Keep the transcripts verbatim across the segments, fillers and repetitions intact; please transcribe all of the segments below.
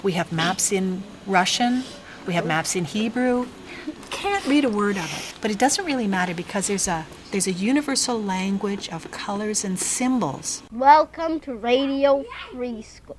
We have maps in Russian, we have maps in Hebrew. Can't read a word of it, but it doesn't really matter because there's a there's a universal language of colors and symbols. Welcome to Radio Free School.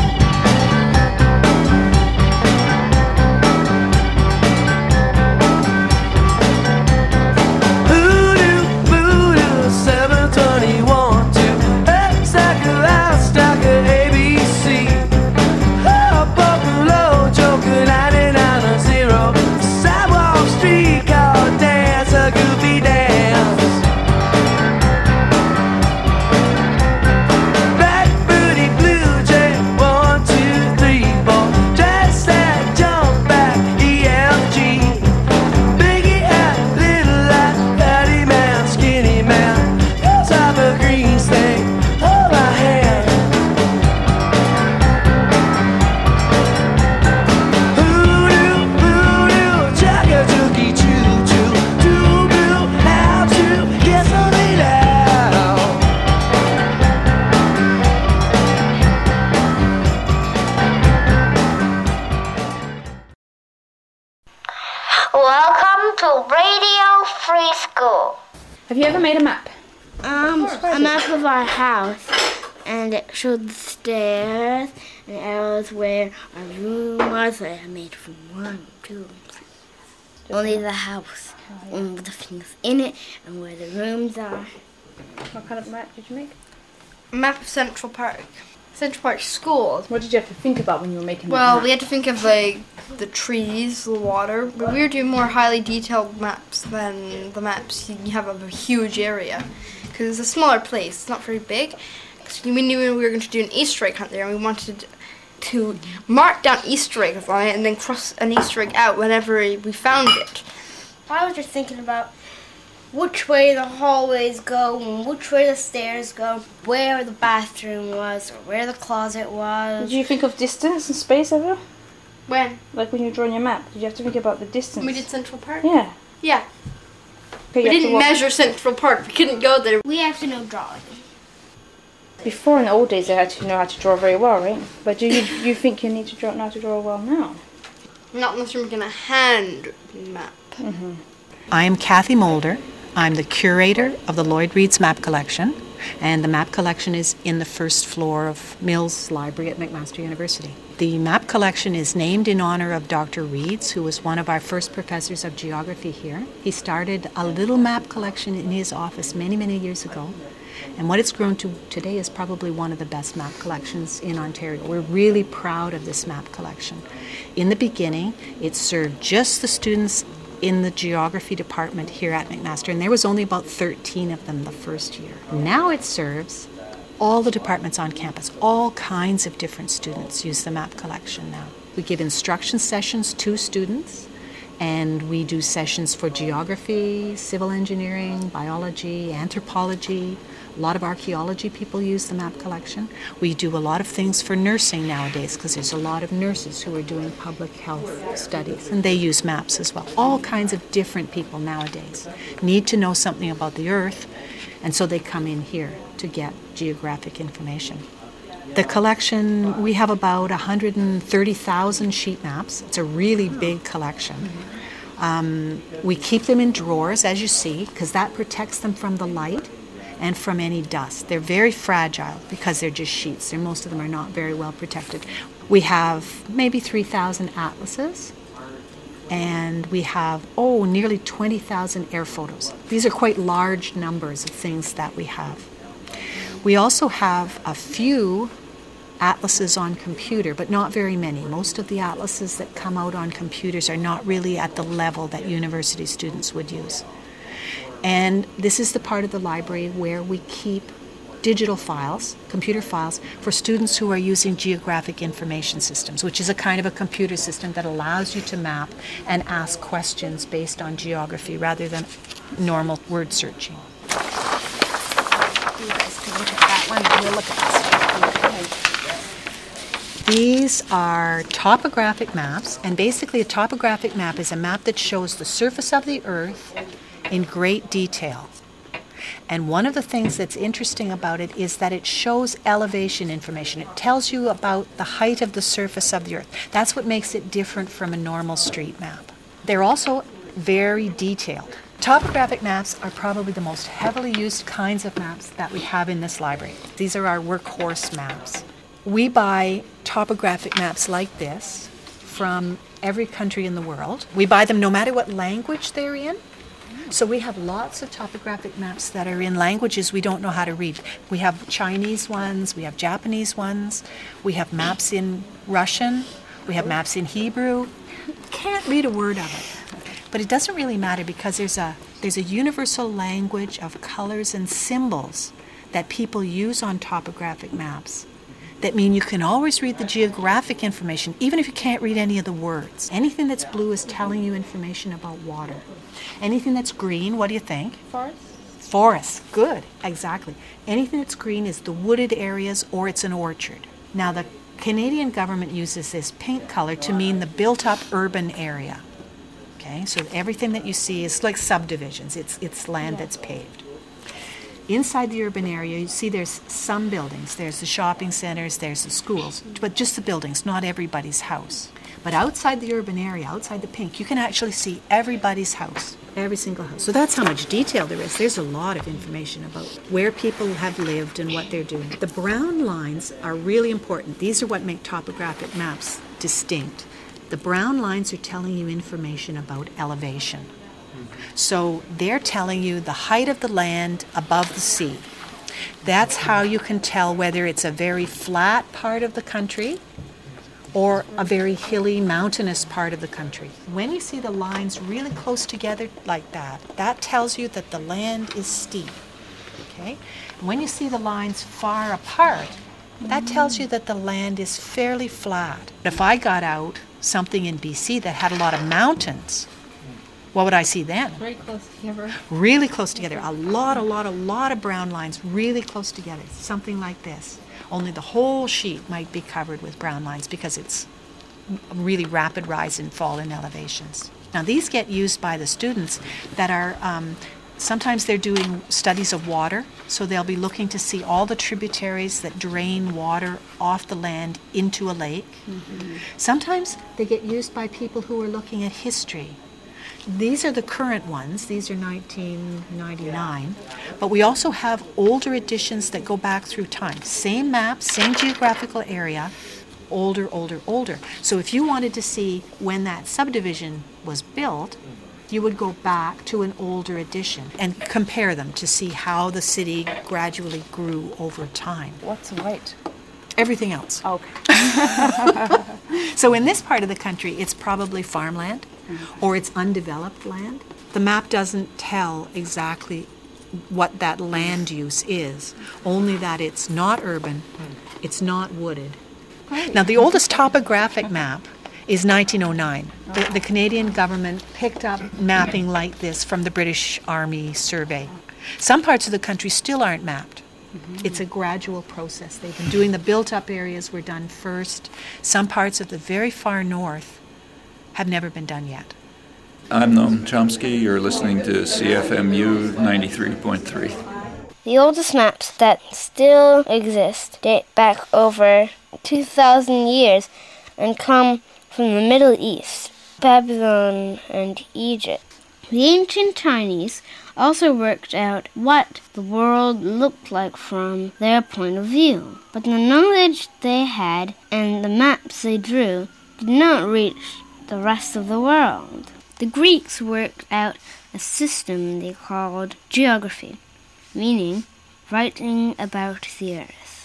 Welcome to Radio Free School. Have you ever made a map? Um, a map of our house, and it showed the stairs and arrows where our room was. I made from one, two, three. Only the house, oh, yeah. And the things in it, and where the rooms are. What kind of map did you make? A map of Central Park. Central Park School. What did you have to think about when you were making Well, that map? we had to think of like the trees, the water, but we were doing more highly detailed maps than the maps you have of a huge area, because it's a smaller place. It's not very big. So we knew we were going to do an Easter egg hunt there, and we wanted to mark down Easter eggs on it and then cross an Easter egg out whenever we found it. I was just thinking about which way the hallways go and which way the stairs go, where the bathroom was or where the closet was. Did you think of distance and space ever? When? Like when you were drawing your map, did you have to think about the distance? We did Central Park? Yeah. Yeah. Okay, we didn't measure Central Park. We couldn't go there. We have to know drawing. Before in the old days they had to know how to draw very well, right? But do you you think you need to draw know how to draw well now? Not unless you're making a hand map. Mm-hmm. I am Kathy Mulder. I'm the curator of the Lloyd Reeds Map Collection, and the map collection is in the first floor of Mills Library at McMaster University. The map collection is named in honor of Doctor Reeds, who was one of our first professors of geography here. He started a little map collection in his office many, many years ago, and what it's grown to today is probably one of the best map collections in Ontario. We're really proud of this map collection. In the beginning, it served just the students in the geography department here at McMaster, and there was only about thirteen of them the first year. Now it serves all the departments on campus. All kinds of different students use the map collection now. We give instruction sessions to students, and we do sessions for geography, civil engineering, biology, anthropology. A lot of archaeology people use the map collection. We do a lot of things for nursing nowadays because there's a lot of nurses who are doing public health studies, and they use maps as well. All kinds of different people nowadays need to know something about the earth, and so they come in here to get geographic information. The collection, we have about one hundred thirty thousand sheet maps. It's a really big collection. Um, we keep them in drawers, as you see, because that protects them from the light and from any dust. They're very fragile because they're just sheets. They're, most of them are not very well protected. We have maybe three thousand atlases, and we have, oh, nearly twenty thousand air photos. These are quite large numbers of things that we have. We also have a few atlases on computer, but not very many. Most of the atlases that come out on computers are not really at the level that university students would use. And this is the part of the library where we keep digital files, computer files, for students who are using geographic information systems, which is a kind of a computer system that allows you to map and ask questions based on geography rather than normal word searching. You guys can look at that one and we'll look at this. These are topographic maps, and basically a topographic map is a map that shows the surface of the earth in great detail. And one of the things that's interesting about it is that it shows elevation information. It tells you about the height of the surface of the earth. That's what makes it different from a normal street map. They're also very detailed. Topographic maps are probably the most heavily used kinds of maps that we have in this library. These are our workhorse maps. We buy topographic maps like this from every country in the world. We buy them no matter what language they're in. So we have lots of topographic maps that are in languages we don't know how to read. We have Chinese ones, we have Japanese ones, we have maps in Russian, we have maps in Hebrew. Can't read a word of it. But it doesn't really matter because there's a there's a universal language of colors and symbols that people use on topographic maps that mean you can always read the geographic information even if you can't read any of the words. Anything that's blue is telling you information about water. Anything that's green, what do you think? Forest? Forest, good, exactly. Anything that's green is the wooded areas or it's an orchard. Now the Canadian government uses this pink color to mean the built-up urban area. Okay, so everything that you see is like subdivisions. It's, it's land that's paved. Inside the urban area, you see there's some buildings. There's the shopping centers, there's the schools, but just the buildings, not everybody's house. But outside the urban area, outside the pink, you can actually see everybody's house, every single house. So that's how much detail there is. There's a lot of information about where people have lived and what they're doing. The brown lines are really important. These are what make topographic maps distinct. The brown lines are telling you information about elevation. So they're telling you the height of the land above the sea. That's how you can tell whether it's a very flat part of the country or a very hilly, mountainous part of the country. When you see the lines really close together like that, that tells you that the land is steep. Okay? When you see the lines far apart, that tells you that the land is fairly flat. If I got out something in B C that had a lot of mountains, what would I see then? Very close together. Really close together. A lot, a lot, a lot of brown lines really close together. Something like this. Only the whole sheet might be covered with brown lines because it's a really rapid rise and fall in elevations. Now these get used by the students that are, um, sometimes they're doing studies of water, so they'll be looking to see all the tributaries that drain water off the land into a lake. Mm-hmm. Sometimes they get used by people who are looking at history. These are the current ones. These are nineteen ninety-nine. But we also have older editions that go back through time. Same map, same geographical area, older, older, older. So if you wanted to see when that subdivision was built, you would go back to an older edition and compare them to see how the city gradually grew over time. What's white? Everything else. Okay. So in this part of the country, it's probably farmland or it's undeveloped land. The map doesn't tell exactly what that land use is, only that it's not urban, it's not wooded. Now the oldest topographic map is nineteen oh nine. The, the Canadian government picked up mapping like this from the British Army survey. Some parts of the country still aren't mapped. Mm-hmm. It's a gradual process. They've been doing the built-up areas were done first. Some parts of the very far north have never been done yet. I'm Noam Chomsky. You're listening to C F M U ninety-three point three. The oldest maps that still exist date back over two thousand years and come from the Middle East, Babylon and Egypt. The ancient Chinese also worked out what the world looked like from their point of view, but the knowledge they had and the maps they drew did not reach the rest of the world. The Greeks worked out a system they called geography, meaning writing about the earth.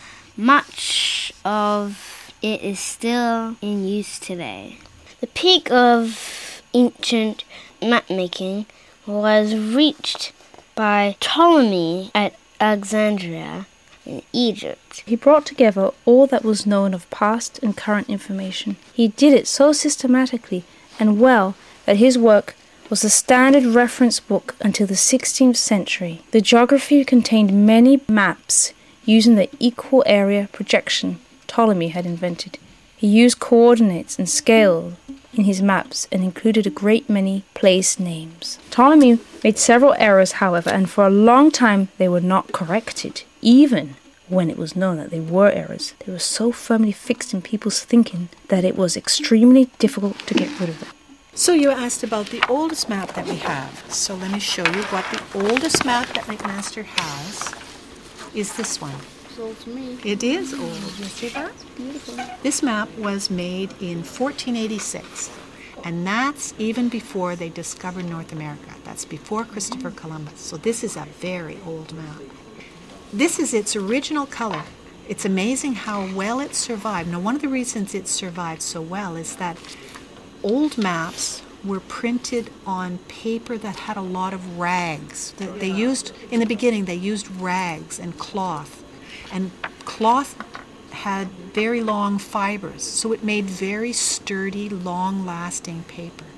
Much of it is still in use today. The peak of ancient mapmaking was reached by Ptolemy at Alexandria in Egypt. He brought together all that was known of past and current information. He did it so systematically and well that his work was the standard reference book until the sixteenth century. The geography contained many maps using the equal area projection Ptolemy had invented. He used coordinates and scale in his maps and included a great many place names. Ptolemy made several errors, however, and for a long time they were not corrected, even when it was known that they were errors. They were so firmly fixed in people's thinking that it was extremely difficult to get rid of them. So you asked about the oldest map that we have. So let me show you what the oldest map that McMaster has is this one. It's old to me. It is old. You see that? Beautiful. This map was made in fourteen eighty-six, and that's even before they discovered North America. That's before Christopher Columbus. So this is a very old map. This is its original color. It's amazing how well it survived. Now, one of the reasons it survived so well is that old maps were printed on paper that had a lot of rags. They, they used, in the beginning, they used rags and cloth. And cloth had very long fibers, so it made very sturdy, long-lasting paper.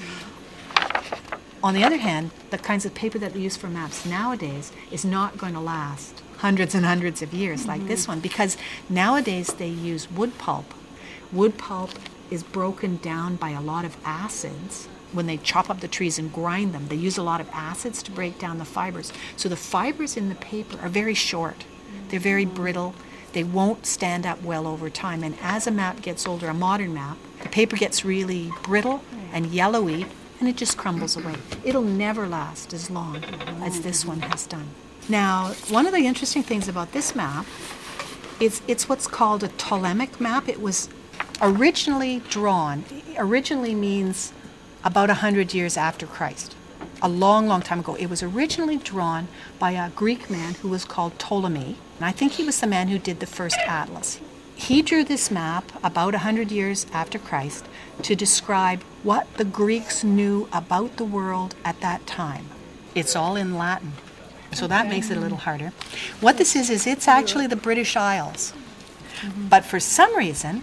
On the other hand, the kinds of paper that they use for maps nowadays is not going to last hundreds and hundreds of years like mm-hmm. this one, because nowadays they use wood pulp. Wood pulp is broken down by a lot of acids. When they chop up the trees and grind them, they use a lot of acids to break down the fibers. So the fibers in the paper are very short. They're very brittle. They won't stand up well over time. And as a map gets older, a modern map, the paper gets really brittle and yellowy, and it just crumbles away. It'll never last as long as this one has done. Now, one of the interesting things about this map is it's what's called a Ptolemaic map. It was originally drawn, originally means about one hundred years after Christ, a long, long time ago. It was originally drawn by a Greek man who was called Ptolemy, and I think he was the man who did the first atlas. He drew this map about one hundred years after Christ to describe what the Greeks knew about the world at that time. It's all in Latin, so that makes it a little harder. What this is, is it's actually the British Isles. But for some reason,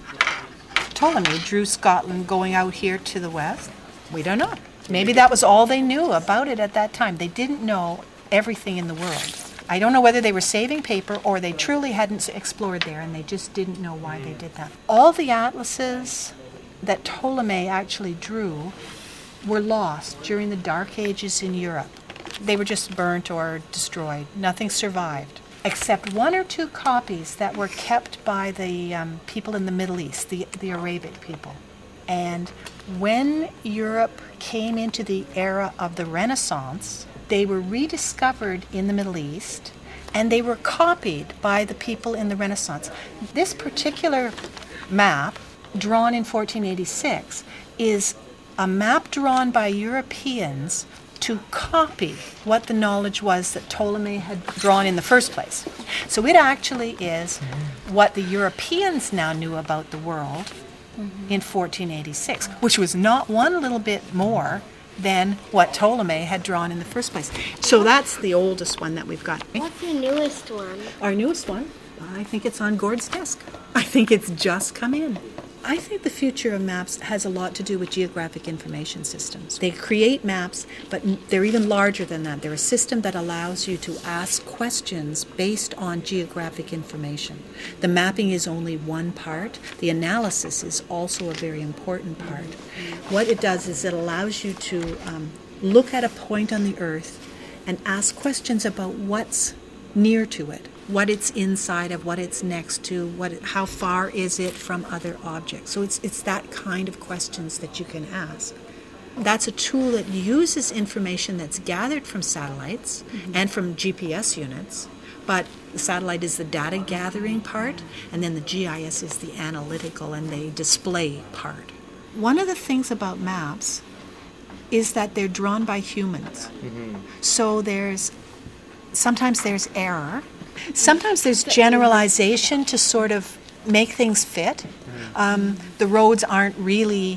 Ptolemy drew Scotland going out here to the west. We don't know. Maybe that was all they knew about it at that time. They didn't know everything in the world. I don't know whether they were saving paper or they truly hadn't explored there and they just didn't know why they did that. All the atlases that Ptolemy actually drew were lost during the Dark Ages in Europe. They were just burnt or destroyed. Nothing survived, except one or two copies that were kept by the um, people in the Middle East, the, the Arabic people. And when Europe came into the era of the Renaissance, they were rediscovered in the Middle East, and they were copied by the people in the Renaissance. This particular map, drawn in fourteen eighty-six, is a map drawn by Europeans to copy what the knowledge was that Ptolemy had drawn in the first place. So it actually is what the Europeans now knew about the world mm-hmm. in fourteen eighty-six, which was not one little bit more than what Ptolemy had drawn in the first place. So that's the oldest one that we've got. What's the newest one? Our newest one, I think it's on Gord's desk. I think it's just come in. I think the future of maps has a lot to do with geographic information systems. They create maps, but they're even larger than that. They're a system that allows you to ask questions based on geographic information. The mapping is only one part. The analysis is also a very important part. What it does is it allows you to um, look at a point on the Earth and ask questions about what's near to it, what it's inside of, what it's next to, what, it, how far is it from other objects. So it's it's that kind of questions that you can ask. That's a tool that uses information that's gathered from satellites mm-hmm. and from G P S units, but the satellite is the data gathering part, and then the G I S is the analytical and the display part. One of the things about maps is that they're drawn by humans. Mm-hmm. So there's sometimes there's error. Sometimes there's generalization to sort of make things fit. Um, the roads aren't really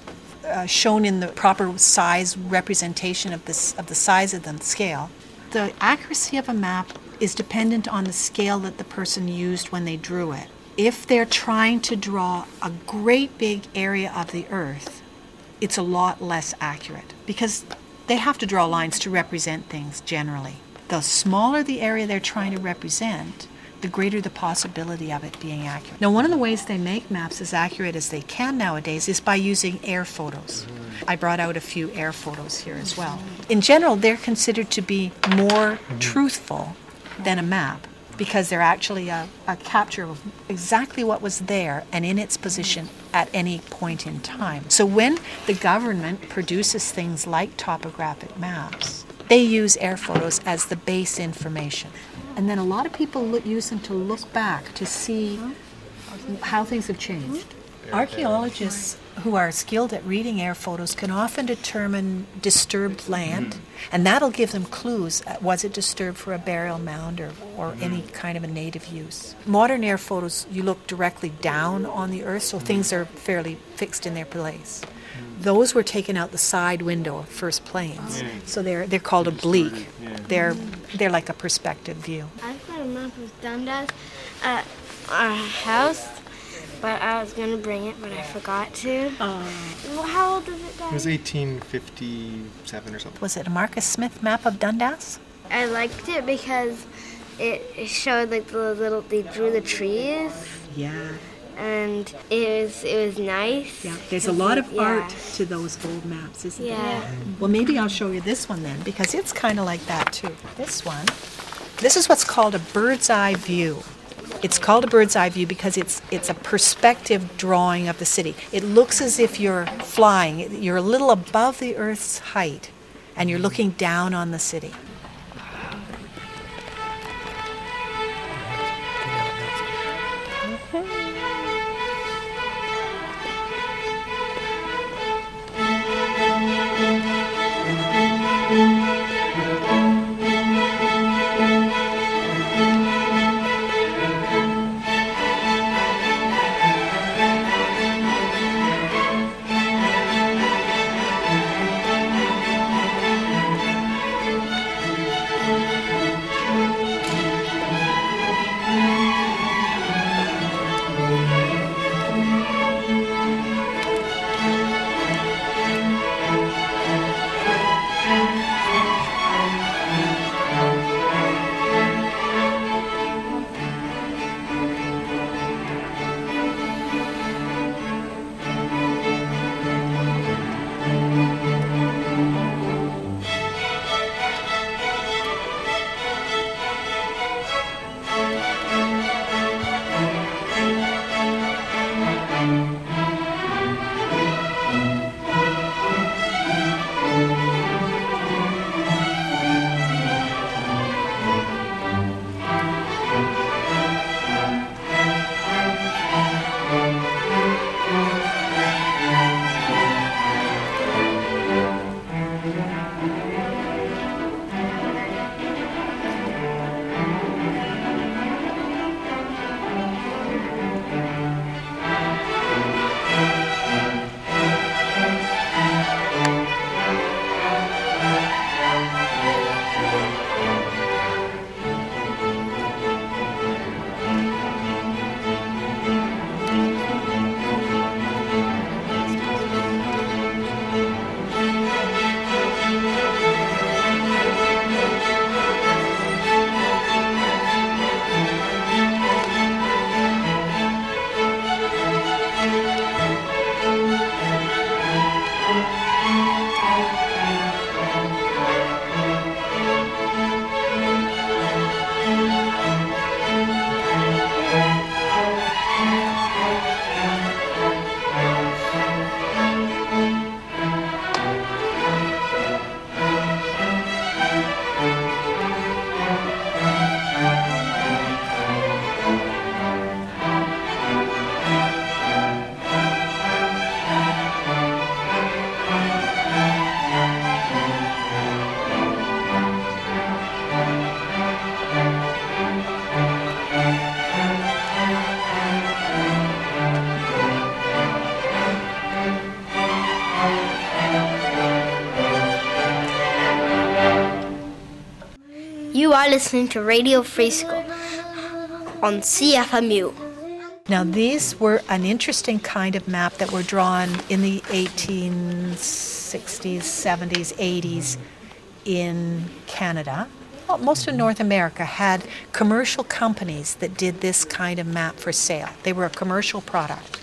uh, shown in the proper size representation of this of the size of the scale. The accuracy of a map is dependent on the scale that the person used when they drew it. If they're trying to draw a great big area of the Earth, it's a lot less accurate because they have to draw lines to represent things generally. The smaller the area they're trying to represent, the greater the possibility of it being accurate. Now, one of the ways they make maps as accurate as they can nowadays is by using air photos. I brought out a few air photos here as well. In general, they're considered to be more truthful than a map because they're actually a, a capture of exactly what was there and in its position at any point in time. So when the government produces things like topographic maps, they use air photos as the base information. And then a lot of people look, use them to look back to see how things have changed. Archaeologists who are skilled at reading air photos can often determine disturbed land, and that'll give them clues. Was it disturbed for a burial mound or, or any kind of a native use? Modern air photos, you look directly down on the earth, so things are fairly fixed in their place. Those were taken out the side window of first planes, so they're they're called oblique. They're they're like a perspective view. I've got a map of Dundas at our house, but I was going to bring it, but I forgot to. Uh, Well, how old is it, Dad? It was eighteen fifty-seven or something. was it a Marcus Smith map of Dundas? I liked it because it, it showed like the little, they drew the trees, Yeah. and it was it was nice. Yeah, there's a lot of Yeah. art to those old maps, isn't there? Yeah. Well, maybe I'll show you this one then, because it's kind of like that too. This one, this is what's called a bird's eye view. It's called a bird's eye view because it's it's a perspective drawing of the city. It looks as if you're flying. You're a little above the Earth's height, and you're looking down on the city. You are listening to Radio Free School on C F M U. Now, these were an interesting kind of map that were drawn in the eighteen sixties, seventies, eighties in Canada. well, most of North America had commercial companies that did this kind of map for sale. They were a commercial product.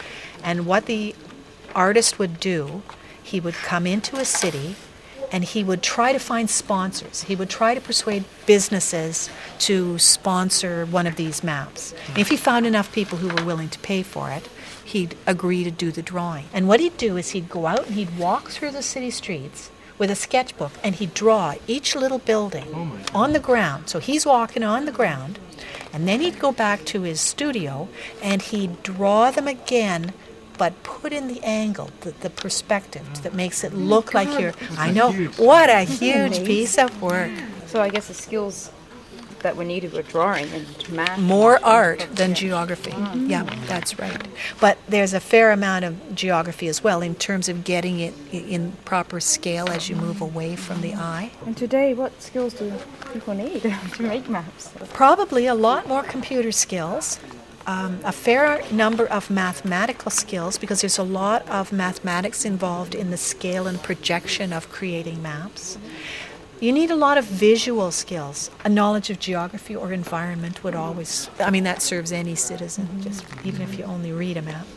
And what the artist would do, he would come into a city and he would try to find sponsors. He would try to persuade businesses to sponsor one of these maps. And if he found enough people who were willing to pay for it, he'd agree to do the drawing. And what he'd do is he'd go out and he'd walk through the city streets with a sketchbook and he'd draw each little building oh on the ground. So he's walking on the ground, and then he'd go back to his studio and he'd draw them again, but put in the angle, the, the perspective that makes it look oh like you're... I know. Huge. What a huge piece of work. So I guess the skills that were needed were drawing and math. More art than geography. Mm-hmm. Yeah, that's right. But there's a fair amount of geography as well in terms of getting it in proper scale as you move away from the eye. And today, what skills do people need to make maps? Probably a lot more computer skills. Um, a fair number of mathematical skills, because there's a lot of mathematics involved in the scale and projection of creating maps. You need a lot of visual skills. A knowledge of geography or environment would always, I mean, that serves any citizen, just even if you only read a map.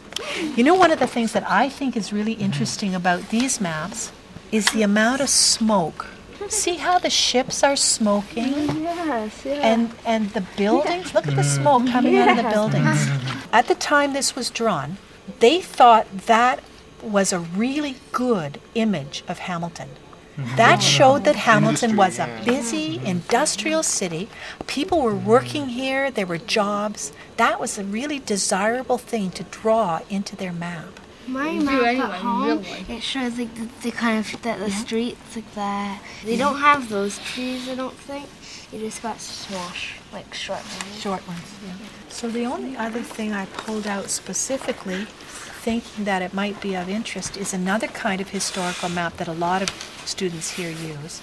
You know, one of the things that I think is really interesting about these maps is the amount of smoke. See how the ships are smoking? Yes, yeah. And, and the buildings, look at the smoke coming out of the buildings. At the time this was drawn, they thought that was a really good image of Hamilton. That showed that Hamilton was a busy industrial city. People were working here, there were jobs. That was a really desirable thing to draw into their map. My map at home, it shows like the, the kind of that the streets like that. They don't have those trees, I don't think. You just got small, sh- like short ones. Short ones, yeah. So the only other thing I pulled out specifically, thinking that it might be of interest, is another kind of historical map that a lot of students here use.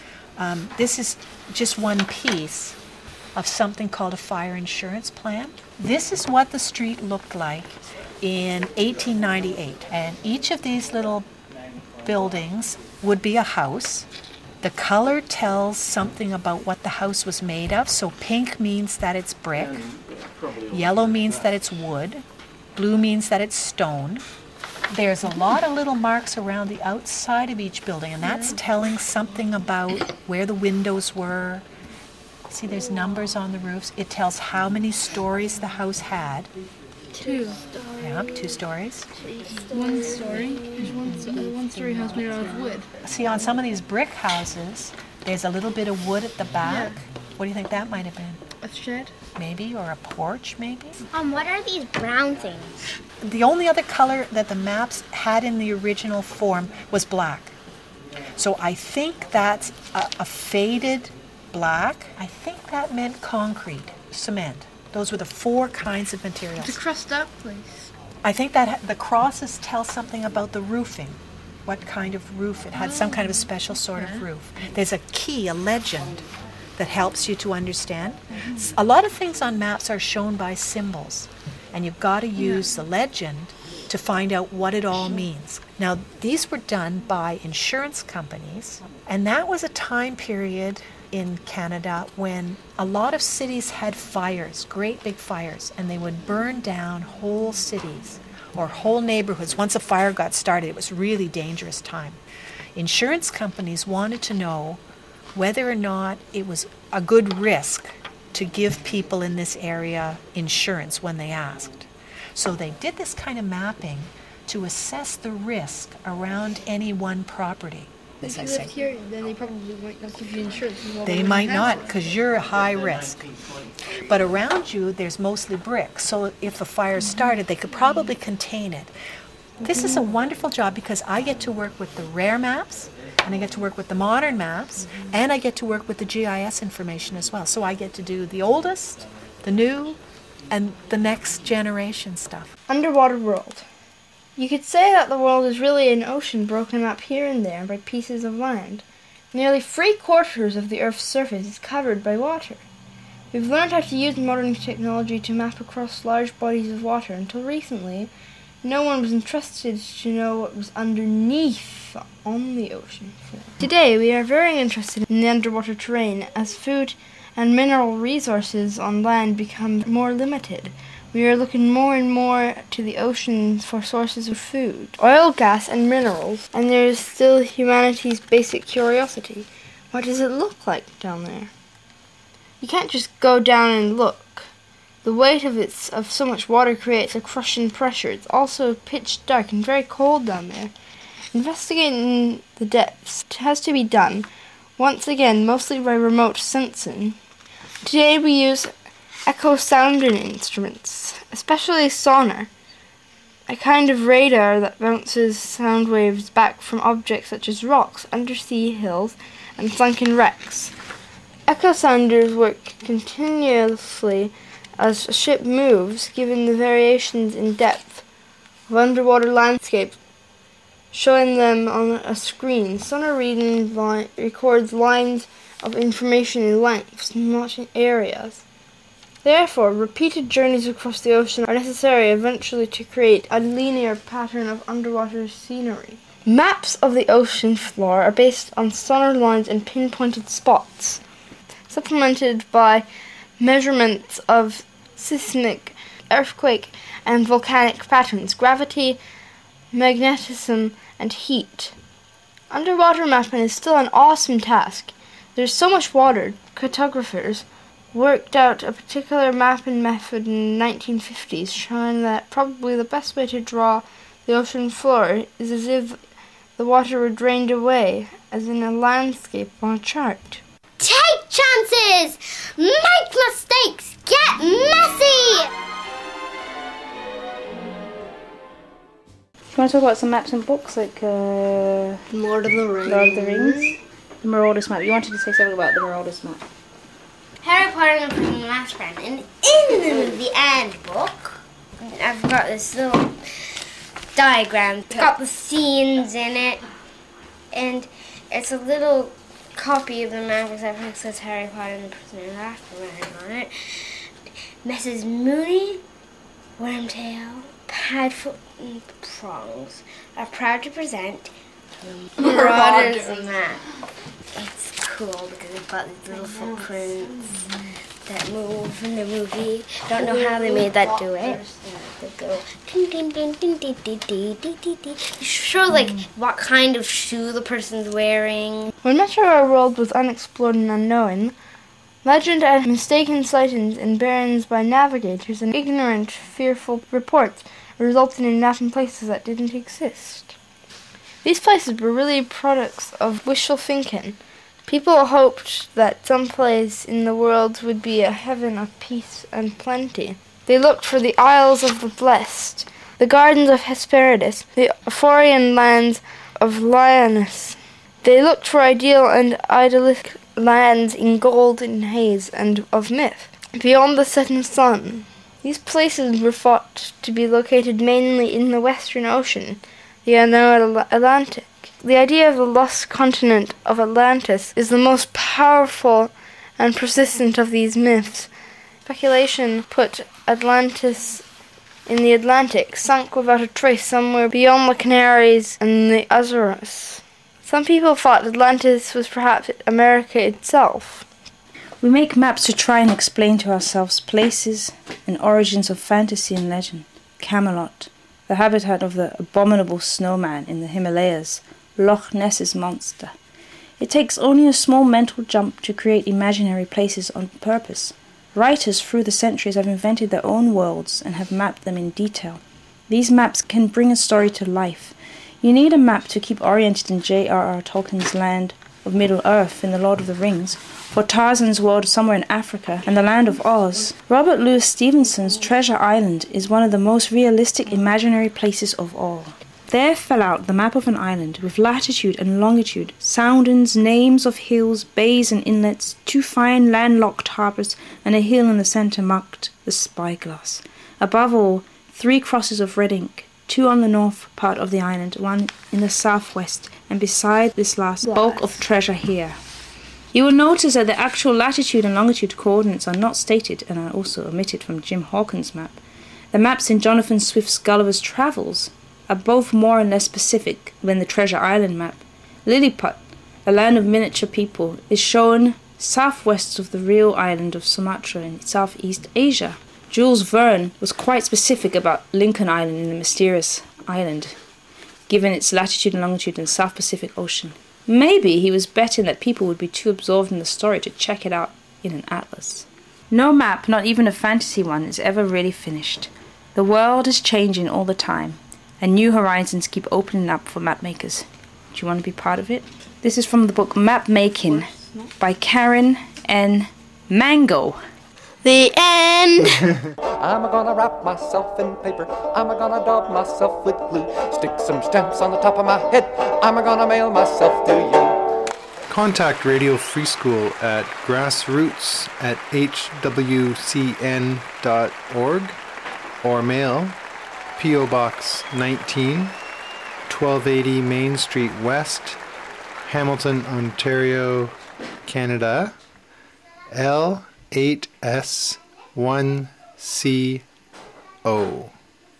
Um, this is just one piece of something called a fire insurance plan. This is what the street looked like in eighteen ninety-eight, and each of these little buildings would be a house. The color tells something about what the house was made of. So pink means that it's brick, yellow means that it's wood, blue means that it's stone. There's a lot of little marks around the outside of each building, and that's telling something about where the windows were. See, there's numbers on the roofs. It tells how many stories the house had. Two. Yeah, two stories. One story. There's one, one story house made out of wood. See, on some of these brick houses, there's a little bit of wood at the back. Yeah. What do you think that might have been? A shed? Maybe, or a porch, maybe? Um, what are these brown things? The only other color that the maps had in the original form was black. So I think that's a, a faded black. I think that meant concrete, cement. Those were the four kinds of materials. The crust up place. I think that ha- the crosses tell something about the roofing, what kind of roof it had, some kind of a special sort of roof. There's a key, a legend, that helps you to understand. A lot of things on maps are shown by symbols, and you've got to use the legend to find out what it all means. Now, these were done by insurance companies, and that was a time period in Canada when a lot of cities had fires, great big fires, and they would burn down whole cities or whole neighborhoods. Once a fire got started, it was a really dangerous time. Insurance companies wanted to know whether or not it was a good risk to give people in this area insurance when they asked. So they did this kind of mapping to assess the risk around any one property. If you lived here, then they probably might not give you insurance. They might not, because you're a high risk. But around you, there's mostly brick. So if a fire started, they could probably contain it. This is a wonderful job because I get to work with the rare maps, and I get to work with the modern maps, and I get to work with the G I S information as well. So I get to do the oldest, the new, and the next generation stuff. Underwater world. You could say that the world is really an ocean broken up here and there by pieces of land. Nearly three quarters of the Earth's surface is covered by water. We've learned how to use modern technology to map across large bodies of water until recently. no one was interested to know what was underneath on the ocean floor. Today, we are very interested in the underwater terrain as food and mineral resources on land become more limited. We are looking more and more to the ocean for sources of food, oil, gas, and minerals, and there is still humanity's basic curiosity. What does it look like down there? You can't just go down and look. The weight of its of so much water creates a crushing pressure. It's also pitch dark and very cold down there. Investigating the depths has to be done, once again, mostly by remote sensing. Today we use echo sounding instruments, especially sonar, a kind of radar that bounces sound waves back from objects such as rocks, undersea hills, and sunken wrecks. Echo sounders work continuously as a ship moves, given the variations in depth of underwater landscapes, showing them on a screen. Sonar reading line records lines of information in lengths, not in areas. Therefore, repeated journeys across the ocean are necessary eventually to create a linear pattern of underwater scenery. Maps of the ocean floor are based on sonar lines and pinpointed spots, supplemented by measurements of seismic, earthquake, and volcanic patterns, gravity, magnetism, and heat. Underwater mapping is still an awesome task. There's so much water, cartographers worked out a particular mapping method in the nineteen fifties, showing that probably the best way to draw the ocean floor is as if the water were drained away, as in a landscape on a chart. Take chances! Make mistakes! Get messy! You want to talk about some maps and books, like uh, Lord of the Rings. Lord of the Rings? The Marauders map. You wanted to say something about the Marauders map. Harry Potter and the Prisoner of Azkaban. And in the movie and book, I've got this little diagram. It's got the scenes in it, and it's a little copy of the map, except for it says Harry Potter and the Prisoner of Azkaban on it. Missus Mooney, Wormtail, Padfoot, and Prongs are proud to present the Marauders map. It's cool because they've got these little footprints that move in the movie. Don't know how they made that do it. They go ding ding ding ding ding ding ding ding ding ding. It shows like what kind of shoe the person's wearing. When much of our world was unexplored and unknown, legend and mistaken sightings and barrens by navigators and ignorant, fearful reports resulted in mapping places that didn't exist. These places were really products of wishful thinking. People hoped that some place in the world would be a heaven of peace and plenty. They looked for the Isles of the Blessed, the Gardens of Hesperides, the Ephorian lands of Lyoness. They looked for ideal and idyllic lands in gold and haze and of myth, beyond the setting sun. These places were thought to be located mainly in the Western Ocean, the unknown Atlantic. The idea of the lost continent of Atlantis is the most powerful and persistent of these myths. Speculation put Atlantis in the Atlantic, sunk without a trace somewhere beyond the Canaries and the Azores. Some people thought Atlantis was perhaps America itself. We make maps to try and explain to ourselves places and origins of fantasy and legend. Camelot, the habitat of the abominable snowman in the Himalayas, Loch Ness's monster. It takes only a small mental jump to create imaginary places on purpose. Writers through the centuries have invented their own worlds and have mapped them in detail. These maps can bring a story to life. You need a map to keep oriented in J R R Tolkien's land of Middle-earth in The Lord of the Rings, for Tarzan's world somewhere in Africa, and the land of Oz. Robert Louis Stevenson's Treasure Island is one of the most realistic imaginary places of all. There fell out the map of an island with latitude and longitude, soundings, names of hills, bays and inlets, two fine landlocked harbours, and a hill in the centre marked the Spyglass. Above all, three crosses of red ink, two on the north part of the island, one in the southwest, and beside this last, bulk of treasure here. You will notice that the actual latitude and longitude coordinates are not stated and are also omitted from Jim Hawkins' map. The maps in Jonathan Swift's Gulliver's Travels are both more and less specific than the Treasure Island map. Lilliput, a land of miniature people, is shown southwest of the real island of Sumatra in Southeast Asia. Jules Verne was quite specific about Lincoln Island in the mysterious island, given its latitude and longitude in the South Pacific Ocean. Maybe he was betting that people would be too absorbed in the story to check it out in an atlas. No map, not even a fantasy one, is ever really finished. The world is changing all the time, and new horizons keep opening up for map makers. Do you want to be part of it? This is from the book Map Making by Karen N. Mango. The end. I'm gonna wrap myself in paper. I'm gonna daub myself with glue. Stick some stamps on the top of my head. I'm gonna mail myself to you. Contact Radio Free School at grassroots at h w c n dot org or mail P O Box nineteen, twelve eighty Main Street West, Hamilton, Ontario, Canada, L eight S one C O.